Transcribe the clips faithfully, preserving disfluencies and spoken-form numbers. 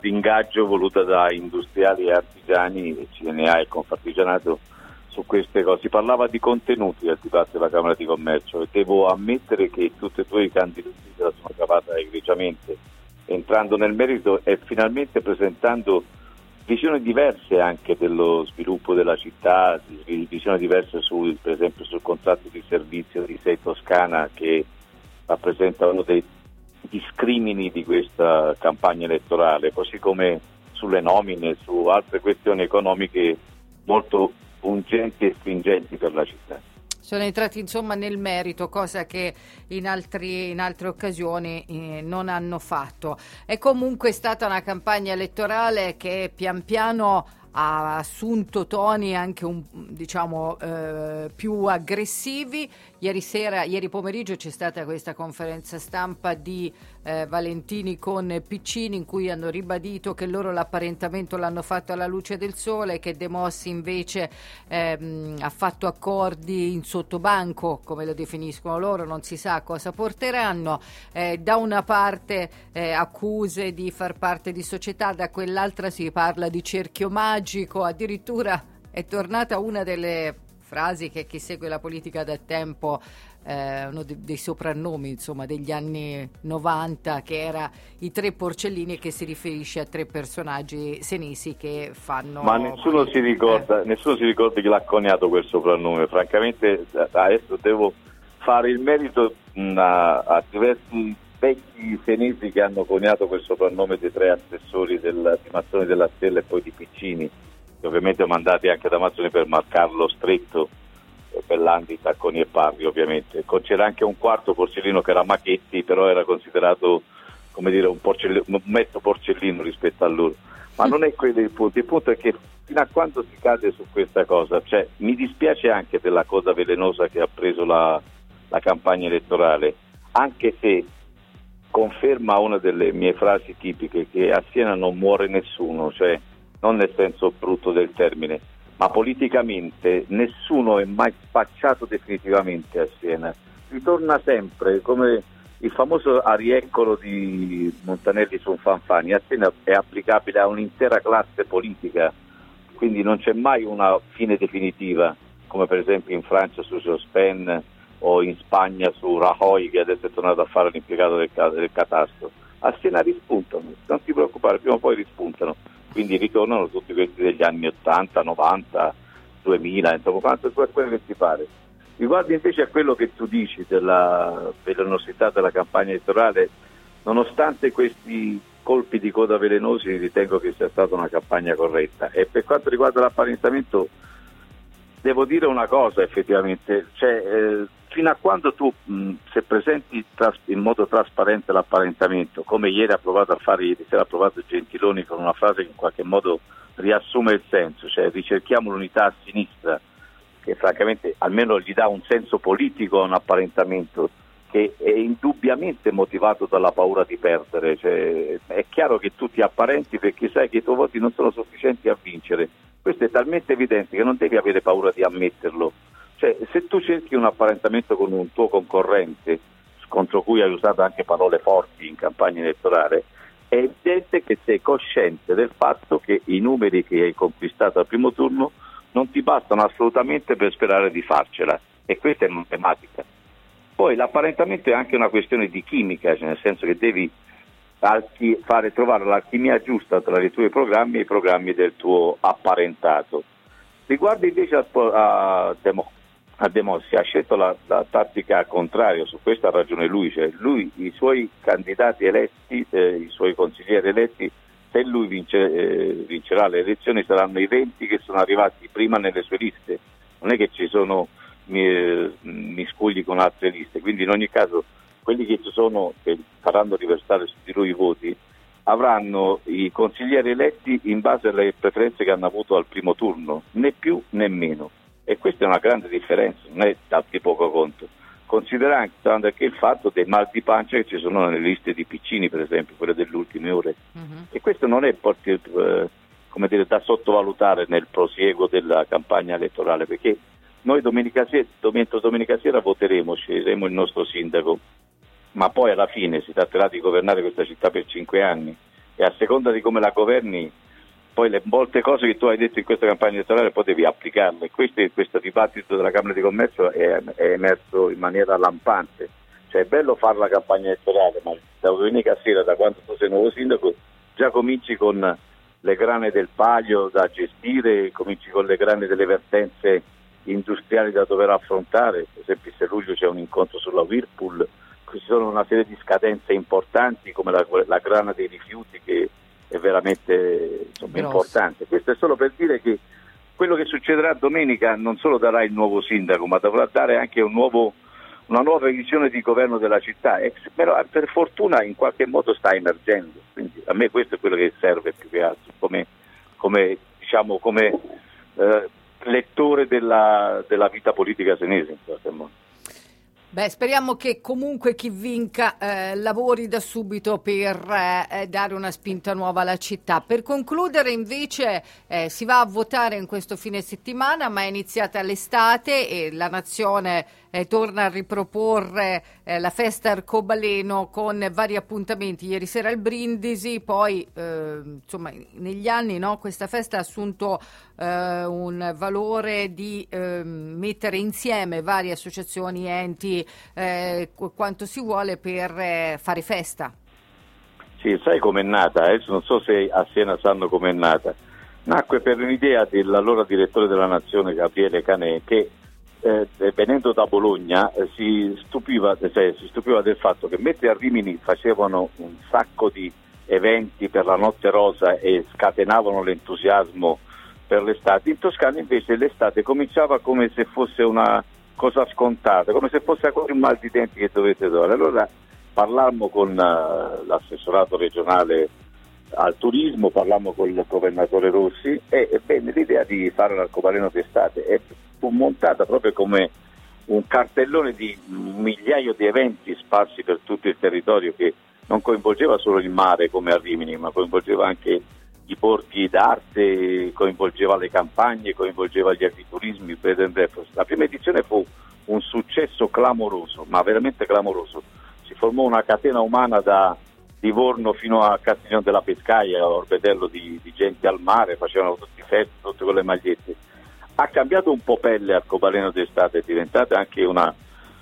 d'ingaggio voluta da industriali e artigiani, C N A e Confartigianato, su queste cose. Si parlava di contenuti del dibattito della Camera di Commercio e devo ammettere che tutti e due i candidati se la sono cavata egregiamente, entrando nel merito e finalmente presentando visioni diverse anche dello sviluppo della città, visioni diverse sul, per esempio sul contratto di servizio di Sei Toscana, che rappresenta uno dei discrimini di questa campagna elettorale, così come sulle nomine, su altre questioni economiche molto pungenti e stringenti per la città. Sono entrati insomma nel merito, cosa che in, altri, in altre occasioni eh, non hanno fatto. È comunque stata una campagna elettorale che pian piano ha assunto toni anche un, diciamo eh, più aggressivi. Ieri sera, ieri pomeriggio c'è stata questa conferenza stampa di eh, Valentini con Piccini, in cui hanno ribadito che loro l'apparentamento l'hanno fatto alla luce del sole, che De Mossi invece ehm, ha fatto accordi in sottobanco, come lo definiscono loro, non si sa cosa porteranno. Eh, da una parte eh, accuse di far parte di società, da quell'altra si parla di cerchio magico, addirittura è tornata una delle frasi che chi segue la politica da tempo, eh, uno dei, dei soprannomi insomma degli anni novanta, che era i tre porcellini, che si riferisce a tre personaggi senesi che fanno... Ma nessuno si ricorda, eh. nessuno si ricorda chi l'ha coniato quel soprannome. Francamente adesso devo fare il merito mh, a, a diversi vecchi senesi che hanno coniato quel soprannome dei tre assessori del, di Mazzoni della Stella e poi di Piccini, che ovviamente mandati anche da Mazzoni per marcarlo stretto, e Bellandi, Tacconi e Parri ovviamente. C'era anche un quarto porcellino che era Machetti, però era considerato, come dire, un, porcellino, un mezzo porcellino rispetto a loro. Ma non è quello il punto, il punto è che fino a quando si cade su questa cosa, cioè mi dispiace anche della coda velenosa che ha preso la, la campagna elettorale, anche se conferma una delle mie frasi tipiche, che a Siena non muore nessuno, cioè non nel senso brutto del termine, ma politicamente nessuno è mai spacciato definitivamente a Siena. Ritorna sempre, come il famoso arieccolo di Montanelli su un Fanfani, a Siena è applicabile a un'intera classe politica, quindi non c'è mai una fine definitiva, come per esempio in Francia su Jospin o in Spagna su Rajoy, che adesso è tornato a fare l'impiegato del, del catasto. A Siena rispuntano, non ti preoccupare, prima o poi rispuntano. Quindi ritornano tutti questi degli anni ottanta, novanta, duemila, insomma, quanto è quello che ti pare. Riguardo invece a quello che tu dici della velenosità della campagna elettorale, nonostante questi colpi di coda velenosi, ritengo che sia stata una campagna corretta. E per quanto riguarda l'apparentamento, devo dire una cosa effettivamente, cioè eh, fino a quando tu mh, se presenti tras- in modo trasparente l'apparentamento, come ieri ha provato a fare, ieri sera ha provato Gentiloni con una frase che in qualche modo riassume il senso, cioè ricerchiamo l'unità a sinistra, che francamente almeno gli dà un senso politico a un apparentamento che è indubbiamente motivato dalla paura di perdere, cioè, è chiaro che tu ti apparenti perché sai che i tuoi voti non sono sufficienti a vincere. Questo è talmente evidente che non devi avere paura di ammetterlo. Cioè, se tu cerchi un apparentamento con un tuo concorrente, contro cui hai usato anche parole forti in campagna elettorale, è evidente che sei cosciente del fatto che i numeri che hai conquistato al primo turno non ti bastano assolutamente per sperare di farcela, e questa è matematica. Poi l'apparentamento è anche una questione di chimica, cioè nel senso che devi fare trovare l'alchimia giusta tra i tuoi programmi e i programmi del tuo apparentato. Riguardo invece a, a, Demo, a De Mossi, ha scelto la, la tattica contraria, su questo ha ragione lui, cioè lui, i suoi candidati eletti, eh, i suoi consiglieri eletti, se lui vince, eh, vincerà le elezioni, saranno i venti che sono arrivati prima nelle sue liste, non è che ci sono miscugli con altre liste, quindi in ogni caso quelli che ci sono, che faranno riversare su di lui i voti, avranno i consiglieri eletti in base alle preferenze che hanno avuto al primo turno, né più né meno, e questa è una grande differenza, non è da di poco conto, considerando anche il fatto dei mal di pancia che ci sono nelle liste di Piccini, per esempio, quelle delle ultime ore, uh-huh. E questo non è porti, eh, come dire, da sottovalutare nel prosieguo della campagna elettorale, perché noi domenica sera, domenica, domenica sera voteremo, sceglieremo il nostro sindaco, ma poi alla fine si tratterà di governare questa città per cinque anni, e a seconda di come la governi poi le molte cose che tu hai detto in questa campagna elettorale poi devi applicarle. Questo, questo dibattito della Camera di Commercio è, è emerso in maniera lampante. Cioè è bello fare la campagna elettorale, ma da domenica sera, da quando tu sei nuovo sindaco, già cominci con le grane del Palio da gestire, cominci con le grane delle vertenze industriali da dover affrontare. Per esempio se luglio c'è un incontro sulla Whirlpool, ci sono una serie di scadenze importanti come la, la grana dei rifiuti che è veramente insomma, importante. Questo è solo per dire che quello che succederà domenica non solo darà il nuovo sindaco, ma dovrà dare anche un nuovo, una nuova visione di governo della città, e, però per fortuna in qualche modo sta emergendo, quindi a me questo è quello che serve più che altro come, come, diciamo, come eh, lettore della, della vita politica senese in qualche modo. Beh, speriamo che comunque chi vinca eh, lavori da subito per eh, dare una spinta nuova alla città. Per concludere invece eh, si va a votare in questo fine settimana, ma è iniziata l'estate e la nazione eh, torna a riproporre eh, la festa arcobaleno con vari appuntamenti. Ieri sera il Brindisi, poi eh, insomma negli anni no, questa festa ha assunto eh, un valore di eh, mettere insieme varie associazioni, enti, Eh, quanto si vuole per eh, fare festa. Sì, sai com'è nata? Adesso non so se a Siena sanno com'è nata. Nacque per un'idea dell'allora direttore della Nazione Gabriele Canè, che eh, venendo da Bologna eh, si stupiva cioè, si stupiva del fatto che mentre a Rimini facevano un sacco di eventi per la Notte Rosa e scatenavano l'entusiasmo per l'estate, in Toscana invece l'estate cominciava come se fosse una cosa scontata, come se fosse quasi un mal di denti che dovete dare. Allora parlammo con uh, l'assessorato regionale al turismo, parlammo con il governatore Rossi e, e bene, l'idea di fare l'arcobaleno d'estate è, fu montata proprio come un cartellone di un migliaio di eventi sparsi per tutto il territorio, che non coinvolgeva solo il mare come a Rimini, ma coinvolgeva anche i borghi d'arte, coinvolgeva le campagne, coinvolgeva gli agriturismi, bed and breakfast. La prima edizione fu un successo clamoroso, ma veramente clamoroso. Si formò una catena umana da Livorno fino a Castiglione della Pescaia, Orbetello, di, di gente al mare, facevano tutti feste, tutte con le magliette. Ha cambiato un po' pelle Arcobaleno d'estate, è diventata anche una,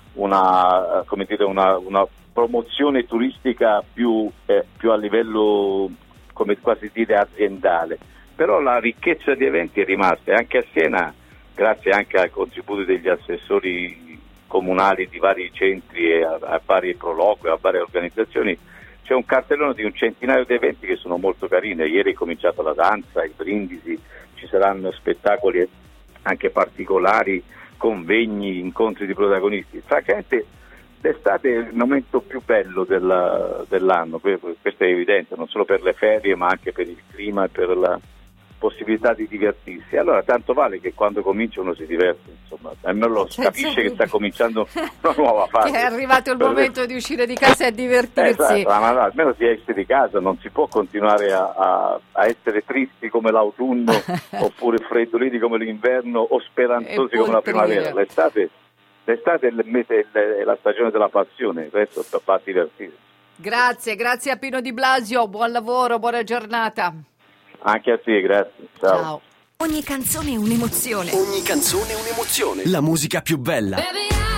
una, come dire, una, una promozione turistica più, eh, più a livello, come quasi dire, aziendale, però la ricchezza di eventi è rimasta, e anche a Siena, grazie anche ai contributi degli assessori comunali di vari centri e a, a vari proloqui, a varie organizzazioni, c'è un cartellone di un centinaio di eventi che sono molto carini. Ieri è cominciata la danza, i brindisi, ci saranno spettacoli anche particolari, convegni, incontri di protagonisti. Francamente l'estate è il momento più bello della, dell'anno, questo è evidente, non solo per le ferie ma anche per il clima e per la possibilità di divertirsi. Allora tanto vale che quando comincia uno si diverte, insomma, almeno si capisce che sta cominciando una nuova fase. Che è arrivato il per momento le... di uscire di casa e divertirsi. Eh, esatto, ma no, almeno si esce di casa, non si può continuare a, a, a essere tristi come l'autunno oppure freddoliti come l'inverno o speranzosi come la primavera. L'estate L'estate è, il mese, è la stagione della passione, il resto va a divertirsi. Grazie, grazie a Pino Di Blasio, buon lavoro, buona giornata. Anche a te, grazie. Ciao. Ciao. Ogni canzone è un'emozione. Ogni canzone è un'emozione. La musica più bella. Baby,